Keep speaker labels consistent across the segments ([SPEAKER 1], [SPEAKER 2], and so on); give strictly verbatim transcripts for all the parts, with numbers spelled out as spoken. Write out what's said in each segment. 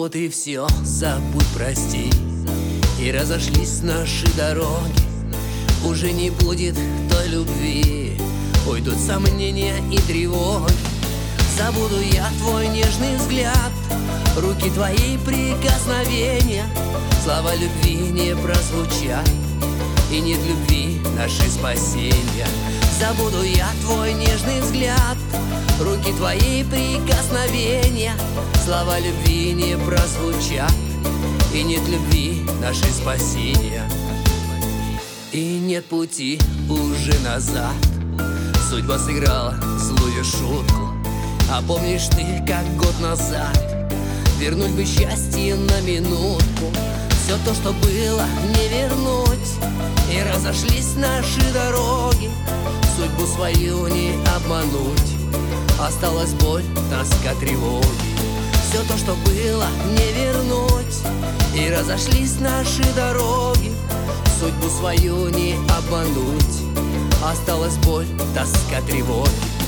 [SPEAKER 1] вот и все, забудь, прости. И разошлись наши дороги. Уже не будет той любви, уйдут сомнения и тревоги. Забуду я твой нежный взгляд, руки твои прикосновения. Слова любви не прозвучат, и нет любви нашей спасения. Забуду я твой нежный взгляд, руки твои прикосновения. Слова любви не прозвучат, и нет любви нашей спасения. И нет пути уже назад, судьба сыграла злую шутку. А помнишь ты, как год назад вернуть бы счастье на минутку? Все то, что было, не вернуть. И разошлись наши дороги, судьбу свою не обмануть. Осталась боль, тоска, тревоги. Все то, что было, не вернуть. И разошлись наши дороги, судьбу свою не обмануть. Осталась боль, тоска, тревоги.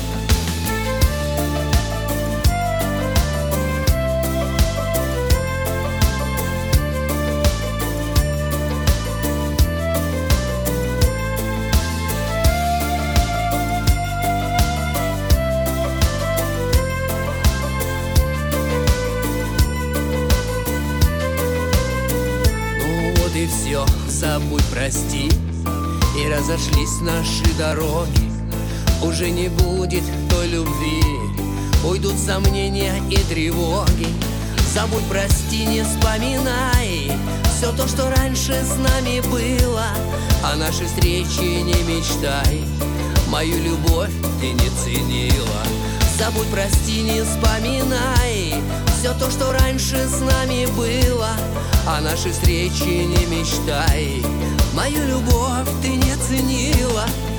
[SPEAKER 1] И все, забудь, прости. И разошлись наши дороги. Уже не будет той любви, уйдут сомнения и тревоги. Забудь, прости, не вспоминай все то, что раньше с нами было. О нашей встрече не мечтай, мою любовь ты не ценила. Забудь, прости, не вспоминай все то, что раньше с нами было. О нашей встрече не мечтай, мою любовь ты не ценила.